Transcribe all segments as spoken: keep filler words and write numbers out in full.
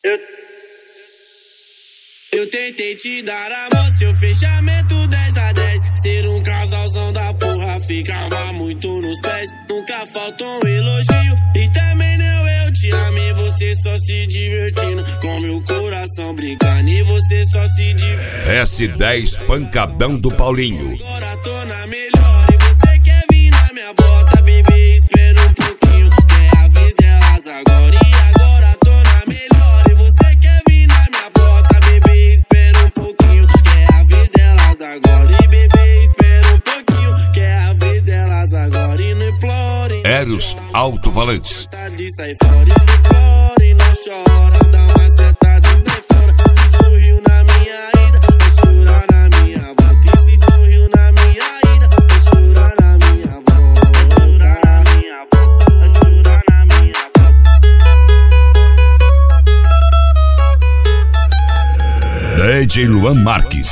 Eu, eu tentei te dar amor, seu fechamento dez a dez. Ser um casalzão da porra, ficava muito nos pés. Nunca faltou um elogio, e também não eu te amo. E você só se divertindo, com meu coração brincando. E você só se divertindo. S dez Pancadão do Paulinho. Agora tô na melhor, e você quer vir na minha bota, bebê, espera um pouquinho, que é a vez delas agora. E agora tô na melhor, e você quer vir na minha bota, bebê, espera um pouquinho, que é a vez delas agora. E bebê, espera um pouquinho, que é a vez delas agora. E não implore, Eros Alto-Falantes. sai fora, e não implore, não chora, dá uma sentada e sai fora. Se sorriu na minha ida, vai chorar na minha volta. E se sorriu na minha ida, vai chorar na minha volta. Vai chorar na minha volta. D J Luan Marques.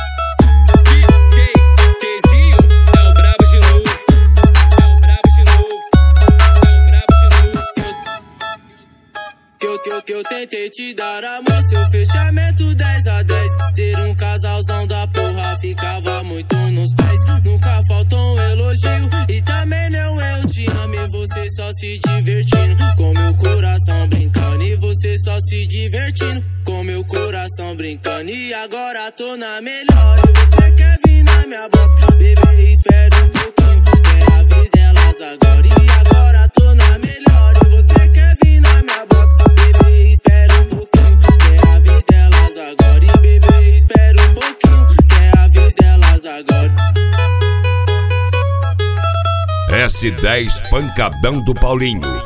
Que eu, que eu tentei te dar amor, seu fechamento dez a dez. Ter um casalzão da porra, ficava muito nos pés. Nunca faltou um elogio, e também não eu te amo. E você só se divertindo, com meu coração brincando. E você só se divertindo, com meu coração brincando. E agora tô na melhor, e você quer vir na minha bota, bebê, espera um pouquinho, que é a vez delas agora. E agora tô na melhor, e você quer vir na minha bota, espera um pouquinho, que é a vez delas agora. E bebê, espera um pouquinho, que é a vez delas agora. S dez Pancadão do Paulinho.